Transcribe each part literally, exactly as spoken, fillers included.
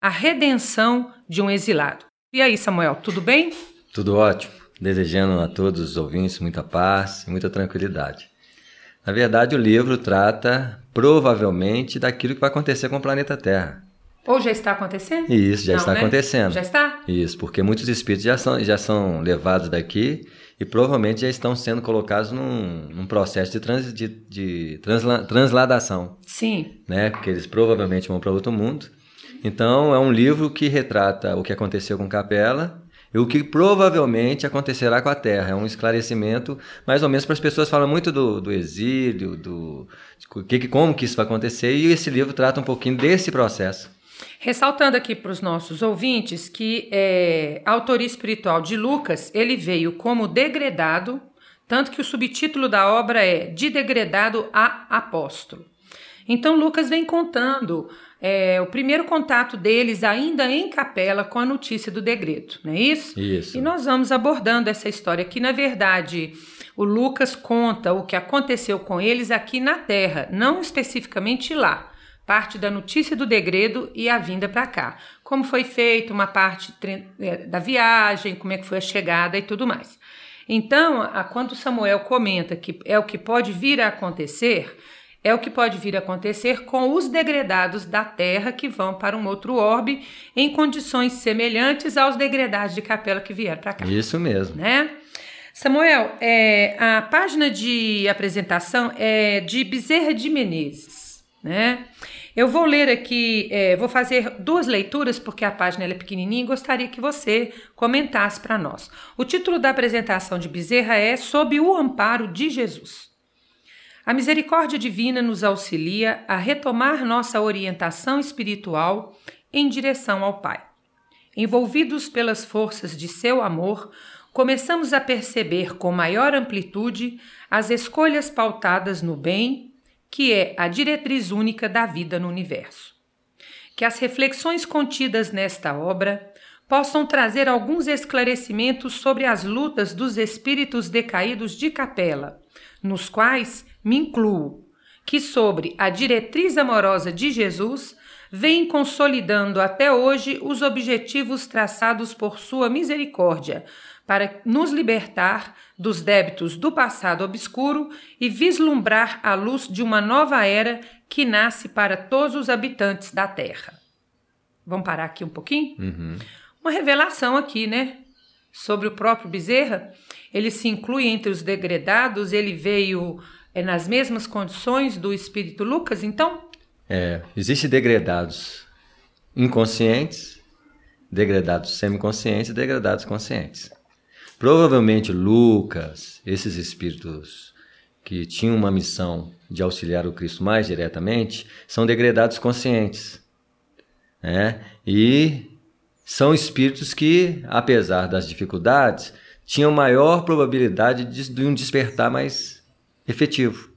a redenção de um exilado. E aí, Samuel, tudo bem? Tudo ótimo. Desejando a todos os ouvintes muita paz e muita tranquilidade. Na verdade, o livro trata, provavelmente, daquilo que vai acontecer com o planeta Terra. Ou já está acontecendo? Isso, já Não, está né? acontecendo. Já está? Isso, porque muitos espíritos já são, já são levados daqui e provavelmente já estão sendo colocados num, num processo de, trans, de, de transla, transladação. Sim. Né? Porque eles provavelmente vão para outro mundo. Então, é um livro que retrata o que aconteceu com Capela e o que provavelmente acontecerá com a Terra. É um esclarecimento, mais ou menos, para as pessoas falam muito do, do exílio, do, de como que isso vai acontecer, e esse livro trata um pouquinho desse processo. Ressaltando aqui para os nossos ouvintes que é, a autoria espiritual de Lucas, ele veio como degredado, tanto que o subtítulo da obra é De Degredado a Apóstolo. Então, Lucas vem contando é, o primeiro contato deles ainda em Capela com a notícia do degredo, não é isso? Isso. E nós vamos abordando essa história que, na verdade, o Lucas conta o que aconteceu com eles aqui na Terra, não especificamente lá. Parte da notícia do degredo e a vinda para cá. Como foi feito, uma parte da viagem, como é que foi a chegada e tudo mais. Então, a, quando Samuel comenta que é o que pode vir a acontecer, é o que pode vir a acontecer com os degredados da Terra que vão para um outro orbe em condições semelhantes aos degredados de Capela que vieram para cá. Isso mesmo. Né? Samuel, é, a página de apresentação é de Bezerra de Menezes, né? Eu vou ler aqui, é, vou fazer duas leituras porque a página ela é pequenininha e gostaria que você comentasse para nós. O título da apresentação de Bezerra é Sob o Amparo de Jesus. A misericórdia divina nos auxilia a retomar nossa orientação espiritual em direção ao Pai. Envolvidos pelas forças de seu amor, começamos a perceber com maior amplitude as escolhas pautadas no bem, que é a diretriz única da vida no universo. Que as reflexões contidas nesta obra possam trazer alguns esclarecimentos sobre as lutas dos espíritos decaídos de Capela, nos quais me incluo, que sobre a diretriz amorosa de Jesus vem consolidando até hoje os objetivos traçados por sua misericórdia, para nos libertar dos débitos do passado obscuro e vislumbrar a luz de uma nova era que nasce para todos os habitantes da Terra. Vamos parar aqui um pouquinho? Uhum. Uma revelação aqui, né? Sobre o próprio Bezerra. Ele se inclui entre os degredados, ele veio é, nas mesmas condições do espírito Lucas, então? É, existem degredados inconscientes, degredados semiconscientes e degredados conscientes. Provavelmente Lucas, esses espíritos que tinham uma missão de auxiliar o Cristo mais diretamente, são degredados conscientes. Né? E são espíritos que, apesar das dificuldades, tinham maior probabilidade de, de um despertar mais efetivo.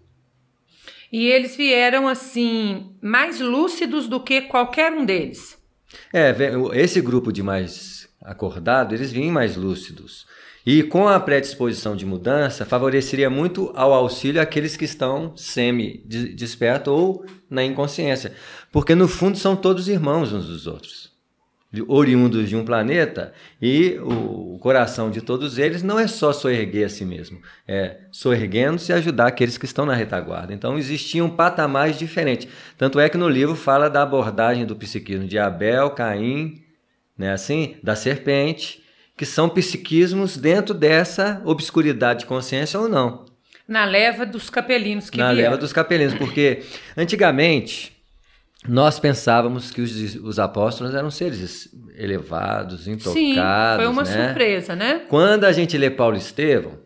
E eles vieram, assim, mais lúcidos do que qualquer um deles. É, esse grupo de mais acordado, eles vinham mais lúcidos. E com a predisposição de mudança, favoreceria muito ao auxílio aqueles que estão semi-despertos ou na inconsciência. Porque, no fundo, são todos irmãos uns dos outros. Oriundos de um planeta, e o coração de todos eles não é só soerguer a si mesmo, é soerguendo-se e ajudar aqueles que estão na retaguarda. Então, existiam patamares diferentes. Tanto é que no livro fala da abordagem do psiquismo de Abel, Caim, né, assim, da serpente, que são psiquismos dentro dessa obscuridade de consciência ou não. Na leva dos capelinos que Na vieram. leva dos capelinos, porque antigamente nós pensávamos que os, os apóstolos eram seres elevados, intocáveis. Sim, foi uma né? surpresa, né? Quando a gente lê Paulo e Estevão,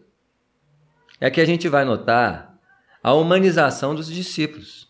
é que a gente vai notar a humanização dos discípulos.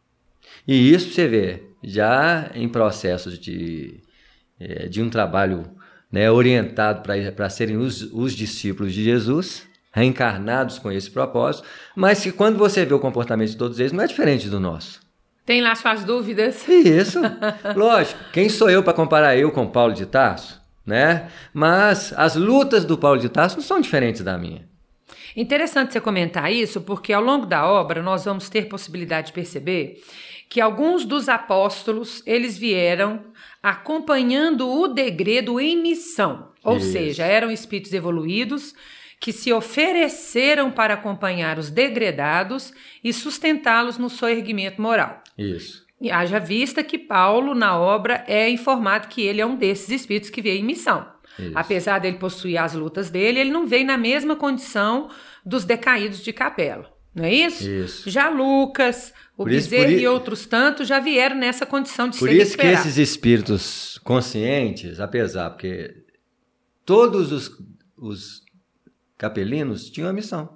E isso você vê, já em processos de, de um trabalho, né, orientado para serem os, os discípulos de Jesus, reencarnados com esse propósito, mas que quando você vê o comportamento de todos eles, não é diferente do nosso. Tem lá suas dúvidas. Isso, lógico. Quem sou eu para comparar eu com Paulo de Tarso, né? Mas as lutas do Paulo de Tarso não são diferentes da minha. Interessante você comentar isso, porque ao longo da obra nós vamos ter possibilidade de perceber que alguns dos apóstolos, eles vieram acompanhando o degredo em missão. Ou Isso. seja, eram espíritos evoluídos que se ofereceram para acompanhar os degredados e sustentá-los no soerguimento moral. Isso. E haja vista que Paulo, na obra, é informado que ele é um desses espíritos que veio em missão. Isso. Apesar dele possuir as lutas dele, ele não veio na mesma condição dos decaídos de Capela. Não é isso? Isso. Já Lucas, o Bezerra e outros tantos já vieram nessa condição de ser esperados. Por isso esperado. que esses espíritos conscientes, apesar, porque todos os, os capelinos tinham a missão.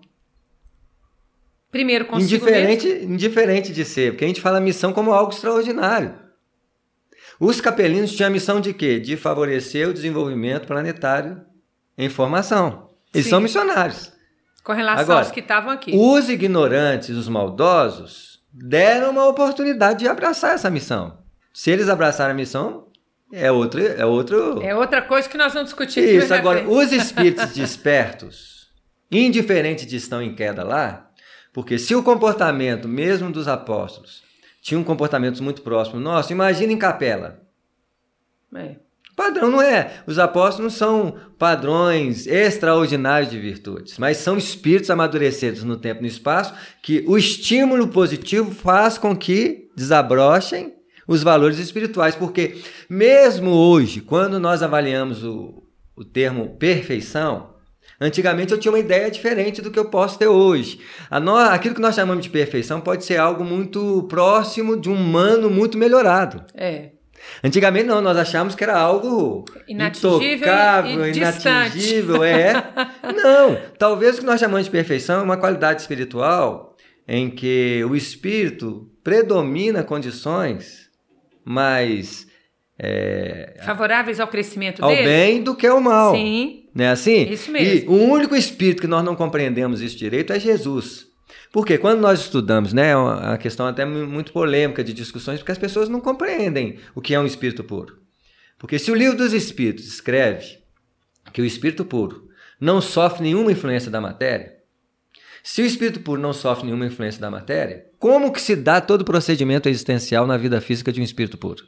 Primeiro consigo indiferente, mesmo. indiferente de ser, porque a gente fala missão como algo extraordinário. Os capelinos tinham a missão de quê? De favorecer o desenvolvimento planetário em formação. Eles Sim. são missionários. Com relação Agora, aos que estavam aqui. Os ignorantes, os maldosos, deram uma oportunidade de abraçar essa missão. Se eles abraçaram a missão, é outro... É, outro... é outra coisa que nós vamos discutir aqui. Isso, agora, os espíritos despertos, indiferente de estão em queda lá, porque se o comportamento mesmo dos apóstolos tinha um comportamento muito próximo nosso, imagina em Capela. É. Padrão não é. Os apóstolos não são padrões extraordinários de virtudes, mas são espíritos amadurecidos no tempo e no espaço que o estímulo positivo faz com que desabrochem os valores espirituais. Porque mesmo hoje, quando nós avaliamos o, o termo perfeição, antigamente eu tinha uma ideia diferente do que eu posso ter hoje. A no, aquilo que nós chamamos de perfeição pode ser algo muito próximo de um humano muito melhorado. É. Antigamente não, nós achávamos que era algo inatingível, intocável, e inatingível, é. Não, talvez o que nós chamamos de perfeição é uma qualidade espiritual em que o espírito predomina condições mais é, favoráveis ao crescimento ao dele. Ao bem do que ao mal. Sim. Não é assim? Isso mesmo. E o único espírito que nós não compreendemos isso direito é Jesus. Porque quando nós estudamos, né, é uma questão até muito polêmica de discussões, porque as pessoas não compreendem o que é um espírito puro. Porque se o livro dos espíritos escreve que o espírito puro não sofre nenhuma influência da matéria, se o espírito puro não sofre nenhuma influência da matéria, como que se dá todo o procedimento existencial na vida física de um espírito puro?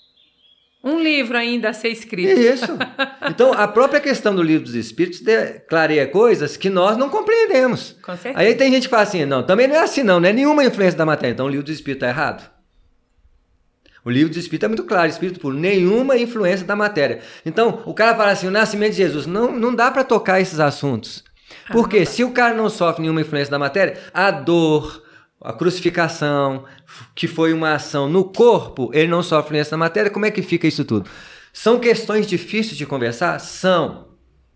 Um livro ainda a ser escrito. Isso. Então, a própria questão do livro dos espíritos clareia coisas que nós não compreendemos. Com certeza. Aí tem gente que fala assim, não, também não é assim não, não é nenhuma influência da matéria. Então o livro dos espíritos está errado. O livro dos espíritos é muito claro, espírito puro, nenhuma influência da matéria. Então, o cara fala assim, o nascimento de Jesus, não, não dá para tocar esses assuntos. Porque ah, se o cara não sofre nenhuma influência da matéria, a dor, a crucificação, que foi uma ação no corpo, ele não sofre influência da matéria, como é que fica isso tudo? São questões difíceis de conversar? São.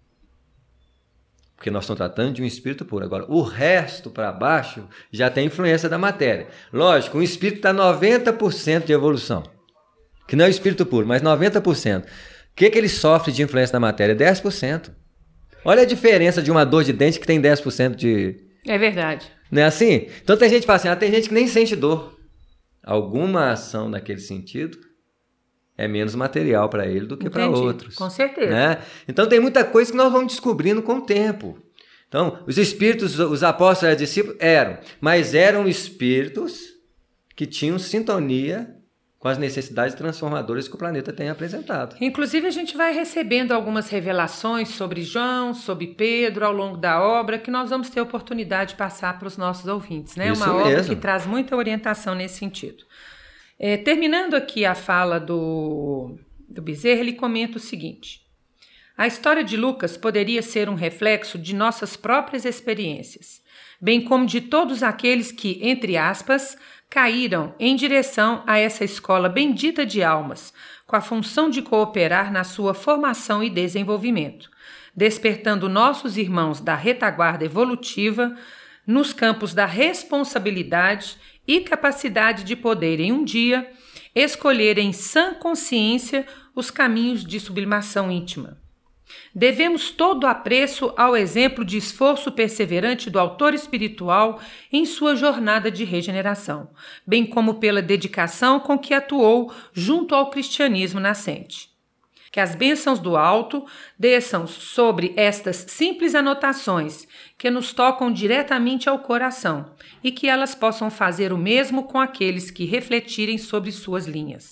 Porque nós estamos tratando de um espírito puro. Agora, o resto para baixo já tem influência da matéria. Lógico, um espírito está noventa por cento de evolução, que não é o espírito puro, mas noventa por cento. O que, que ele sofre de influência da matéria? dez por cento. Olha a diferença de uma dor de dente que tem dez por cento de... É verdade. Não é assim? Então tem gente que fala assim, ah, tem gente que nem sente dor. Alguma ação naquele sentido é menos material para ele do que para outros. Com certeza. Né? Então tem muita coisa que nós vamos descobrindo com o tempo. Então, os espíritos, os apóstolos e os discípulos eram, mas eram espíritos que tinham sintonia com as necessidades transformadoras que o planeta tem apresentado. Inclusive, a gente vai recebendo algumas revelações sobre João, sobre Pedro, ao longo da obra, que nós vamos ter oportunidade de passar para os nossos ouvintes. Né? Isso Uma obra mesmo. que traz muita orientação nesse sentido. É, terminando aqui a fala do, do Bezerra, ele comenta o seguinte: a história de Lucas poderia ser um reflexo de nossas próprias experiências, bem como de todos aqueles que, entre aspas, caíram em direção a essa escola bendita de almas, com a função de cooperar na sua formação e desenvolvimento, despertando nossos irmãos da retaguarda evolutiva nos campos da responsabilidade e capacidade de poderem um dia escolher em sã consciência os caminhos de sublimação íntima. Devemos todo apreço ao exemplo de esforço perseverante do autor espiritual em sua jornada de regeneração, bem como pela dedicação com que atuou junto ao cristianismo nascente. Que as bênçãos do alto desçam sobre estas simples anotações que nos tocam diretamente ao coração e que elas possam fazer o mesmo com aqueles que refletirem sobre suas linhas.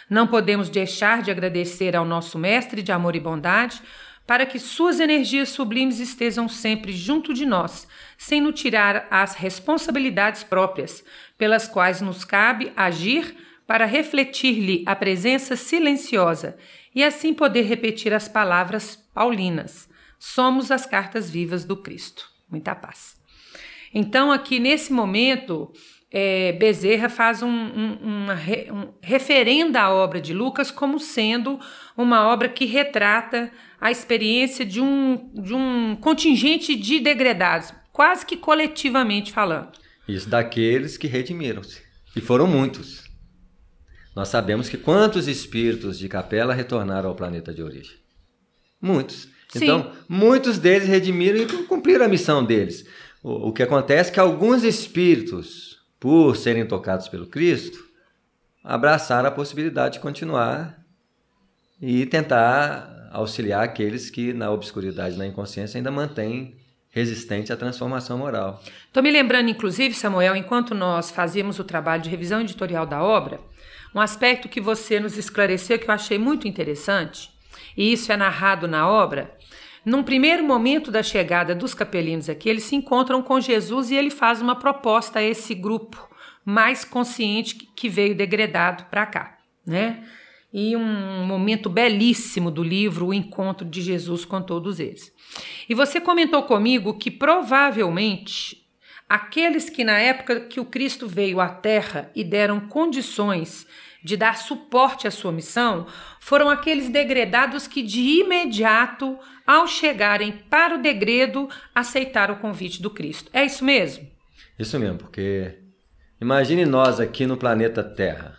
Não podemos deixar de agradecer ao nosso Mestre de amor e bondade, para que suas energias sublimes estejam sempre junto de nós, sem nos tirar as responsabilidades próprias, pelas quais nos cabe agir para refletir-lhe a presença silenciosa e assim poder repetir as palavras paulinas. Somos as cartas vivas do Cristo. Muita paz. Então, aqui nesse momento, é, Bezerra faz um, um, uma re, um, referenda a obra de Lucas como sendo uma obra que retrata a experiência de um, de um contingente de degredados, quase que coletivamente falando. Isso, daqueles que redimiram-se. E foram muitos. Nós sabemos que quantos espíritos de capela retornaram ao planeta de origem? Muitos. Sim. Então, muitos deles redimiram e cumpriram a missão deles. O, o que acontece é que alguns espíritos, por serem tocados pelo Cristo, abraçaram a possibilidade de continuar e tentar auxiliar aqueles que na obscuridade, na inconsciência, ainda mantêm resistente à transformação moral. Estou me lembrando, inclusive, Samuel, enquanto nós fazíamos o trabalho de revisão editorial da obra, um aspecto que você nos esclareceu que eu achei muito interessante, e isso é narrado na obra. Num primeiro momento da chegada dos capelinos aqui, eles se encontram com Jesus e ele faz uma proposta a esse grupo mais consciente que veio degradado para cá, né? E um momento belíssimo do livro, o encontro de Jesus com todos eles. E você comentou comigo que provavelmente aqueles que na época que o Cristo veio à Terra e deram condições de dar suporte à sua missão, foram aqueles degredados que de imediato, ao chegarem para o degredo, aceitaram o convite do Cristo. É isso mesmo? Isso mesmo, porque imagine nós aqui no planeta Terra.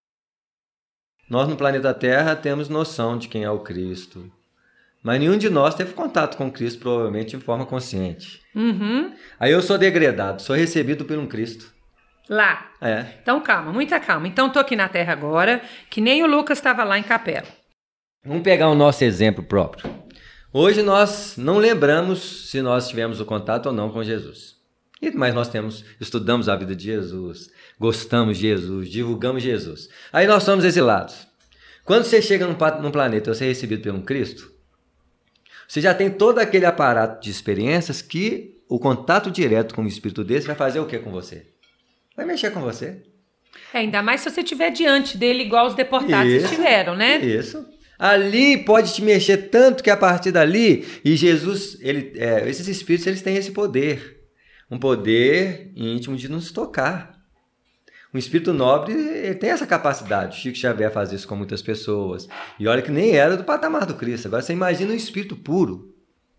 Nós no planeta Terra temos noção de quem é o Cristo, mas nenhum de nós teve contato com o Cristo, provavelmente de forma consciente. Uhum. Aí eu sou degradado, sou recebido por um Cristo. Lá. É. Então calma, muita calma. Então estou aqui na Terra agora, que nem o Lucas estava lá em Capela. Vamos pegar o nosso exemplo próprio. Hoje nós não lembramos se nós tivemos o contato ou não com Jesus. Mas nós temos, estudamos a vida de Jesus, gostamos de Jesus, divulgamos Jesus. Aí nós somos exilados. Quando você chega num, num planeta e você é recebido por um Cristo, você já tem todo aquele aparato de experiências que o contato direto com o espírito desse vai fazer o que com você? Vai mexer com você. É, ainda mais se você estiver diante dele igual os deportados Isso, estiveram, né? Isso. Ali pode te mexer tanto que a partir dali, e Jesus, ele, é, esses espíritos, eles têm esse poder. Um poder íntimo de nos tocar. Um espírito nobre, ele tem essa capacidade. O Chico Xavier faz isso com muitas pessoas. E olha que nem era do patamar do Cristo. Agora você imagina um espírito puro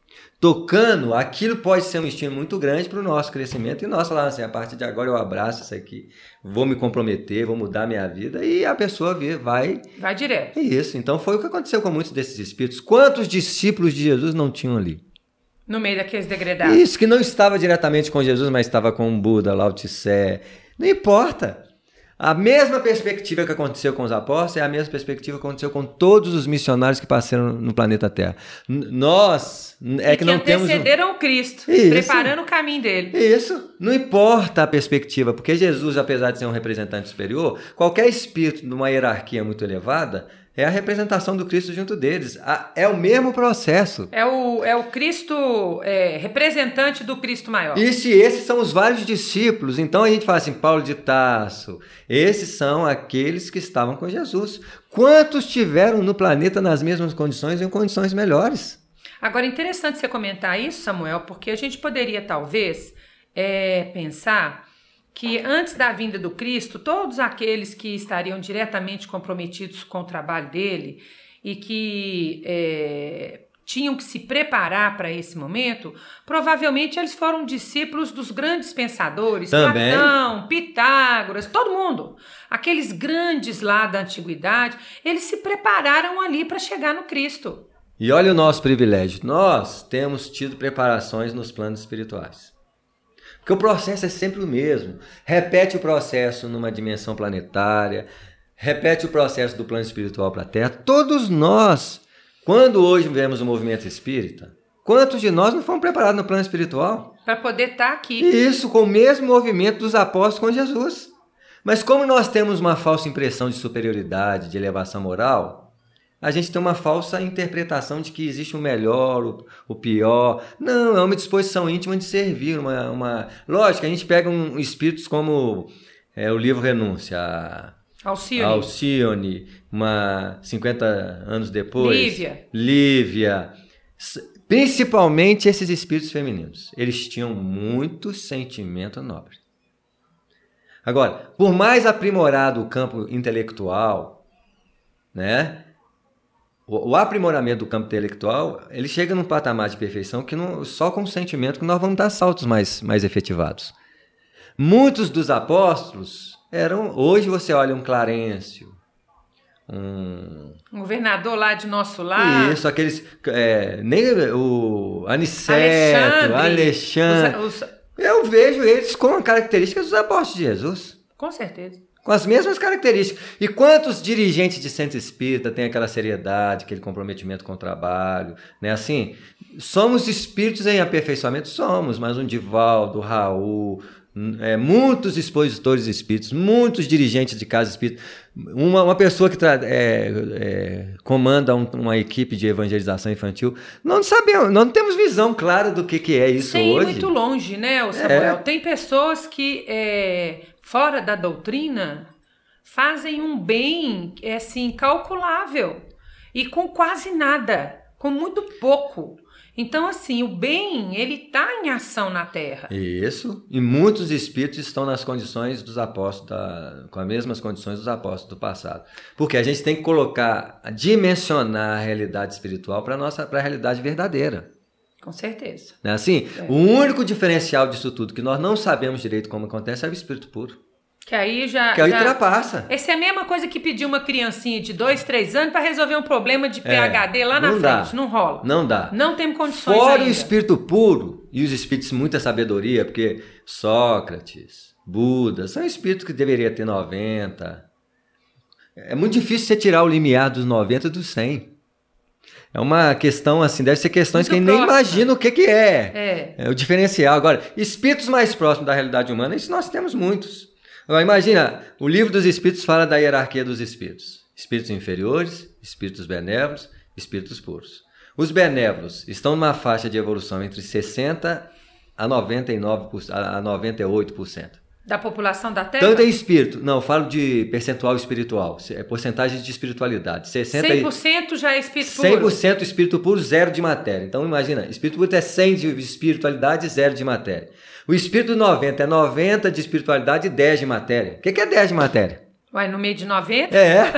tocando, aquilo pode ser um estímulo muito grande para o nosso crescimento. E nós falamos assim, a partir de agora eu abraço isso aqui, vou me comprometer, vou mudar minha vida. E a pessoa vai... Vai direto. É isso. Então foi o que aconteceu com muitos desses espíritos. Quantos discípulos de Jesus não tinham ali? No meio daqueles degredados. Isso, que não estava diretamente com Jesus, mas estava com o Buda, Lao Tse. Não importa. A mesma perspectiva que aconteceu com os apóstolos é a mesma perspectiva que aconteceu com todos os missionários que passaram no planeta Terra. N- nós é e que, que não temos... antecederam o Cristo, Isso. preparando o caminho dele. Isso. Não importa a perspectiva, porque Jesus, apesar de ser um representante superior, qualquer espírito numa hierarquia muito elevada é a representação do Cristo junto deles. É o mesmo processo. É o, é o Cristo, é, representante do Cristo maior. Isso, e esses são os vários discípulos. Então a gente fala assim, Paulo de Tarso, esses são aqueles que estavam com Jesus. Quantos tiveram no planeta nas mesmas condições ou em condições melhores? Agora, é interessante você comentar isso, Samuel, porque a gente poderia, talvez, é, pensar que antes da vinda do Cristo, todos aqueles que estariam diretamente comprometidos com o trabalho dele e que é, tinham que se preparar para esse momento, provavelmente eles foram discípulos dos grandes pensadores, Também. Platão, Pitágoras, todo mundo. Aqueles grandes lá da antiguidade, eles se prepararam ali para chegar no Cristo. E olha o nosso privilégio, nós temos tido preparações nos planos espirituais. Porque o processo é sempre o mesmo. Repete o processo numa dimensão planetária, repete o processo do plano espiritual para a Terra. Todos nós, quando hoje vemos o movimento espírita, quantos de nós não fomos preparados no plano espiritual? Para poder estar aqui. Isso, com o mesmo movimento dos apóstolos com Jesus. Mas como nós temos uma falsa impressão de superioridade, de elevação moral, a gente tem uma falsa interpretação de que existe o melhor, o, o pior. Não, é uma disposição íntima de servir. Uma, uma... Lógico, a gente pega um, espíritos como é, o livro Renúncia, Alcione. Alcione, uma cinquenta anos depois. Lívia. Lívia. Principalmente esses espíritos femininos. Eles tinham muito sentimento nobre. Agora, por mais aprimorado o campo intelectual, né? O, o aprimoramento do campo intelectual, ele chega num patamar de perfeição que não, só com o sentimento que nós vamos dar saltos mais, mais efetivados. Muitos dos apóstolos eram... Hoje você olha um Clarencio, um... um governador lá de nosso lado. Isso, aqueles... É, nem o Aniceto, Alexandre. Alexandre. Os, os... Eu vejo eles com características dos apóstolos de Jesus. Com certeza. Com as mesmas características. E quantos dirigentes de centro espírita têm aquela seriedade, aquele comprometimento com o trabalho, né? Assim, somos espíritos em aperfeiçoamento? Somos, mas um Divaldo, Raul, é, muitos expositores espíritos, muitos dirigentes de casa espírita, uma, uma pessoa que tra- é, é, comanda um, uma equipe de evangelização infantil, não sabemos, não temos visão clara do que, que é isso Sim, hoje. muito longe, né, o Samuel? É. Tem pessoas que, é, fora da doutrina, fazem um bem, é, assim, calculável e com quase nada, com muito pouco. Então, assim, o bem, ele está em ação na Terra. Isso, e muitos espíritos estão nas condições dos apóstolos, da, com as mesmas condições dos apóstolos do passado. Porque a gente tem que colocar, dimensionar a realidade espiritual para a nossa, para a realidade verdadeira. Com certeza. Não é assim? É. O único diferencial disso tudo, que nós não sabemos direito como acontece, é o espírito puro. Que aí já... Que aí já... ultrapassa. Essa é a mesma coisa que pedir uma criancinha de dois, três anos para resolver um problema de P H D é, lá na não frente. Dá. Não rola. Não dá. Não temos condições Fora ainda. o espírito puro e os espíritos de muita sabedoria, porque Sócrates, Buda, são espíritos que deveriam ter noventa. É muito difícil você tirar o limiar dos noventa dos cem. É uma questão assim, deve ser questões muito que a gente nem imagina o que, que é. É. É o diferencial. Agora, espíritos mais próximos da realidade humana, isso nós temos muitos. Agora, imagina, o livro dos Espíritos fala da hierarquia dos espíritos. Espíritos inferiores, espíritos benévolos, espíritos puros. Os benévolos estão numa faixa de evolução entre sessenta por cento a noventa e nove por cento, a noventa e oito por cento. Da população da Terra? Tanto é espírito. Não, eu falo de percentual espiritual. É porcentagem de espiritualidade. sessenta cem por cento já é espírito puro? cem por cento espírito puro, zero de matéria. Então, imagina, espírito puro é cem de espiritualidade, zero de matéria. O espírito noventa é noventa de espiritualidade e dez de matéria. O que é dez de matéria? Ué, no meio de noventa? É.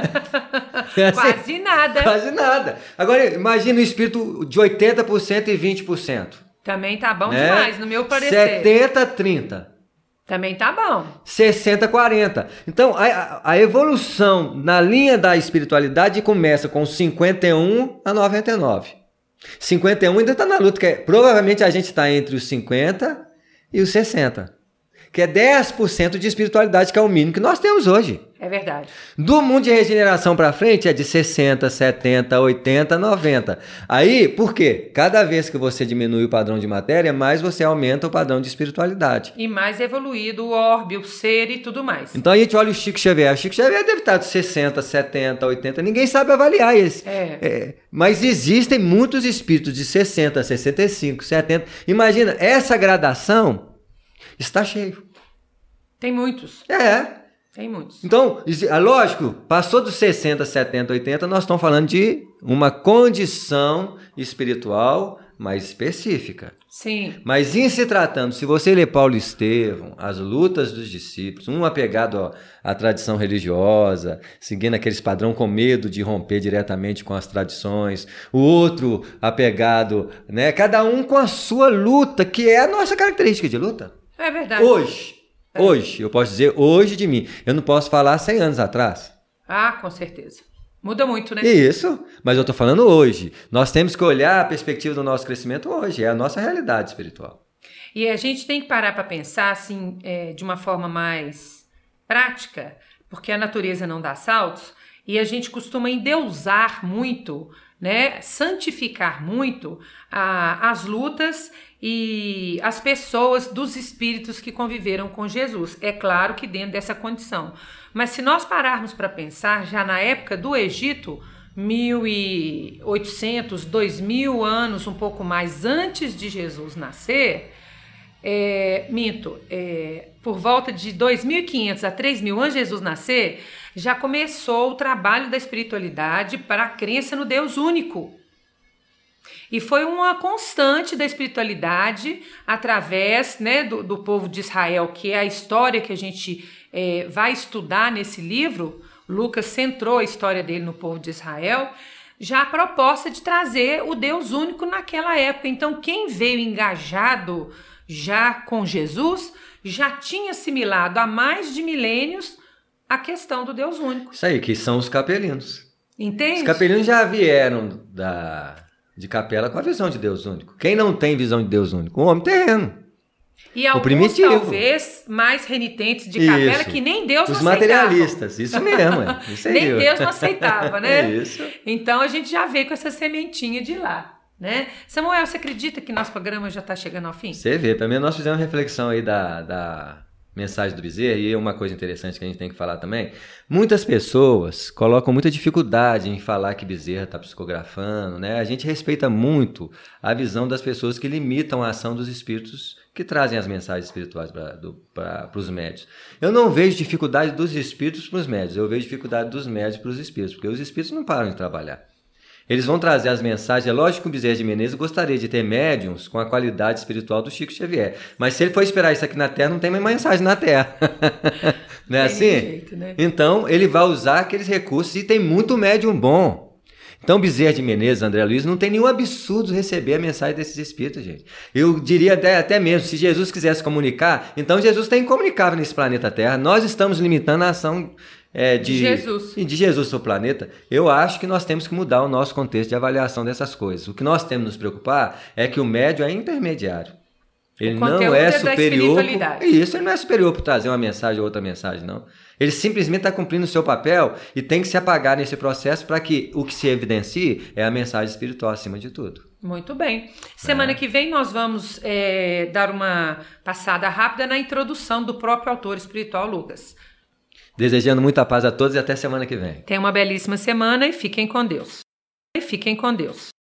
Quase nada. Quase nada. Agora, imagina o espírito de oitenta por cento e vinte por cento. Também tá bom é. demais, no meu parecer. setenta a trinta. Também tá bom. sessenta a quarenta. Então, a, a evolução na linha da espiritualidade começa com cinquenta e um a noventa e nove. cinquenta e um ainda está na luta, que é, provavelmente a gente está entre os cinquenta e os sessenta, que é dez por cento de espiritualidade, que é o mínimo que nós temos hoje. É verdade. Do mundo de regeneração para frente é de sessenta, setenta, oitenta, noventa. Aí, por quê? Cada vez que você diminui o padrão de matéria, mais você aumenta o padrão de espiritualidade. E mais evoluído o orbe, o ser e tudo mais. Então a gente olha o Chico Xavier. O Chico Xavier deve estar de sessenta, setenta, oitenta. Ninguém sabe avaliar esse. É. É, mas existem muitos espíritos de sessenta, sessenta e cinco, setenta. Imagina, essa gradação está cheio. Tem muitos. É. Tem muitos. Então, lógico, passou dos sessenta, setenta, oitenta, nós estamos falando de uma condição espiritual mais específica. Sim. Mas em se tratando, se você ler Paulo Estevão, as lutas dos discípulos, um apegado ó, à tradição religiosa, seguindo aqueles padrão com medo de romper diretamente com as tradições, o outro apegado, né, cada um com a sua luta, que é a nossa característica de luta. É verdade. Hoje. É. Hoje, eu posso dizer hoje de mim. Eu não posso falar cem anos atrás. Ah, com certeza. Muda muito, né? Isso, mas eu estou falando hoje. Nós temos que olhar a perspectiva do nosso crescimento hoje. É a nossa realidade espiritual. E a gente tem que parar para pensar assim, é, de uma forma mais prática, porque a natureza não dá saltos. e a gente costuma endeusar muito, né, santificar muito a, as lutas e as pessoas dos espíritos que conviveram com Jesus. É claro que dentro dessa condição. Mas se nós pararmos para pensar, já na época do Egito, mil e oitocentos, dois mil anos, um pouco mais antes de Jesus nascer, é, minto, é, por volta de dois mil e quinhentos a três mil antes de Jesus nascer, já começou o trabalho da espiritualidade para a crença no Deus único. E foi uma constante da espiritualidade através, né, do, do povo de Israel, que é a história que a gente é, vai estudar nesse livro. Lucas centrou a história dele no povo de Israel, já a proposta de trazer o Deus único naquela época. Então, quem veio engajado já com Jesus, já tinha assimilado há mais de milênios a questão do Deus único. Isso aí, que são os capelinos. Entende? Os capelinos já vieram da, de capela com a visão de Deus único. Quem não tem visão de Deus único? O homem terreno. E alguns, primitivo. talvez, mais renitentes de capela, isso. que nem Deus Os não aceitava. Os materialistas, isso mesmo. É. Isso aí. Nem Deus não aceitava, né? Isso. Então, a gente já veio com essa sementinha de lá, né? Samuel, você acredita que nosso programa já está chegando ao fim? Você vê, também nós fizemos reflexão aí da, da mensagem do Bezerra, e uma coisa interessante que a gente tem que falar também, muitas pessoas colocam muita dificuldade em falar que Bezerra está psicografando, né? A gente respeita muito a visão das pessoas que limitam a ação dos espíritos que trazem as mensagens espirituais para os médios. Eu não vejo dificuldade dos espíritos para os médios, eu vejo dificuldade dos médios para os espíritos, porque os espíritos não param de trabalhar. Eles vão trazer as mensagens. É lógico que o Bezerra de Menezes gostaria de ter médiums com a qualidade espiritual do Chico Xavier. Mas se ele for esperar isso aqui na Terra, não tem mais mensagem na Terra. Não é assim? Jeito, né? Então, ele vai usar aqueles recursos e tem muito médium bom. Então, Bezerra de Menezes, André Luiz, não tem nenhum absurdo receber a mensagem desses espíritos, gente. Eu diria até, até mesmo, se Jesus quisesse comunicar, então Jesus tem incomunicável nesse planeta Terra. Nós estamos limitando a ação é, de, de Jesus. de Jesus no planeta. Eu acho que nós temos que mudar o nosso contexto de avaliação dessas coisas. O que nós temos que nos preocupar é que o médium é intermediário. Ele não é superior. Por... Isso, ele não é superior por trazer uma mensagem ou outra mensagem, não. Ele simplesmente está cumprindo o seu papel e tem que se apagar nesse processo para que o que se evidencie é a mensagem espiritual acima de tudo. Muito bem. Semana é. que vem nós vamos é, dar uma passada rápida na introdução do próprio autor espiritual, Lucas. Desejando muita paz a todos e até semana que vem. Tenha uma belíssima semana e fiquem com Deus. E fiquem com Deus.